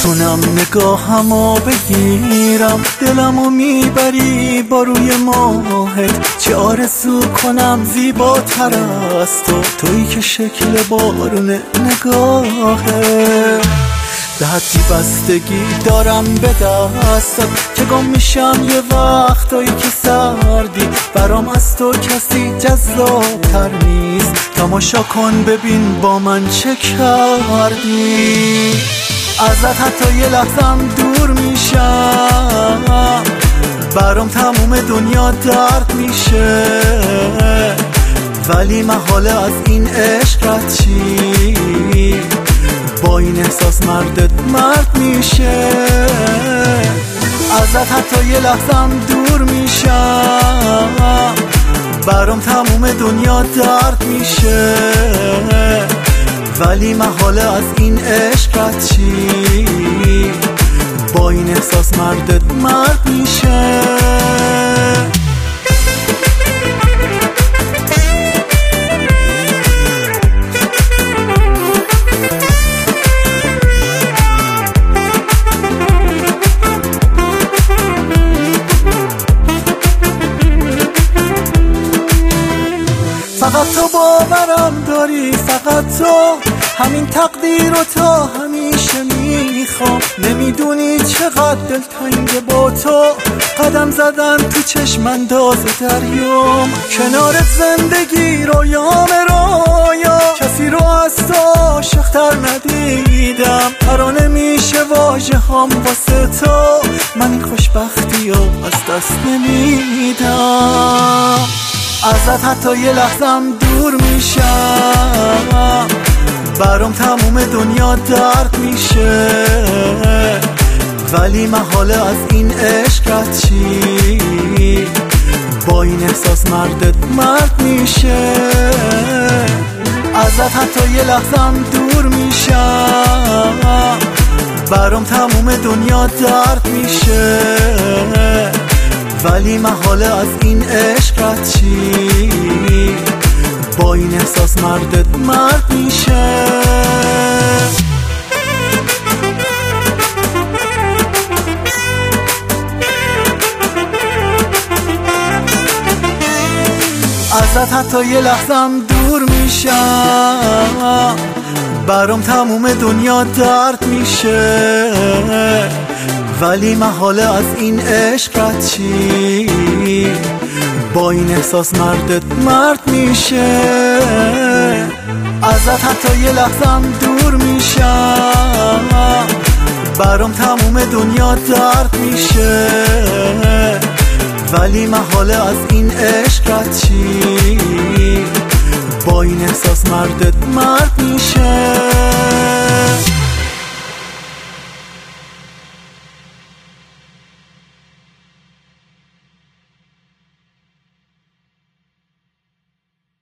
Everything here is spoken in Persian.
میتونم نگاهمو بگیرم، دلمو میبری با روی ماهت. چه آرزو کنم زیباتر از تو، تویی که شکل بارون نگاهت. به حدی بستگی دارم به دستت که گم میشم یه وقتایی که سردی. برام از تو کسی جذاب‌تر نیست، تماشا کن ببین با من چه کردی. ازت حتی یه لحظم دور میشم، برام تموم دنیا درد میشه. ولی محاله از این عشق رد چی، با این احساس مردت مرد میشه. ازت حتی یه لحظم دور میشم، برام تموم دنیا درد میشه. ولی محاله از این عشق رد چی، با این احساس مردت مرد میشه. فقط تو باورم داری، فقط تو، همین تقدیر رو تا همیشه میخوام. نمیدونی چقدر دلتنگه با تو، قدم زدن تو چشم انداز دریام. کنار زندگی رویام رویا، کسی رو از تو عاشق‌تر ندیدم. ترانه میشه واژه هم واسه تو، من این خوشبختی رو از دست نمیدم. ازت حتی یه لحظم دور میشم، برام تموم دنیا درد میشه. ولی محاله از این عشق رد چی، با این احساس مردت مرد میشه. ازت حتی یه لحظم دور میشم، برام تموم دنیا درد میشه. ولی محاله از این عشق رد چی، با این احساس مردت مرد میشه. ازت حتی یه لحظم دور میشم، برام تموم دنیا درد میشه. ولی محاله از این عشق رد چی، با این احساس مردت مرد میشه. ازت حتی یه لحظم دور میشم، برام تموم دنیا درد میشه. ولی محاله از این عشق رد چی، با این احساس مردت مرد میشه.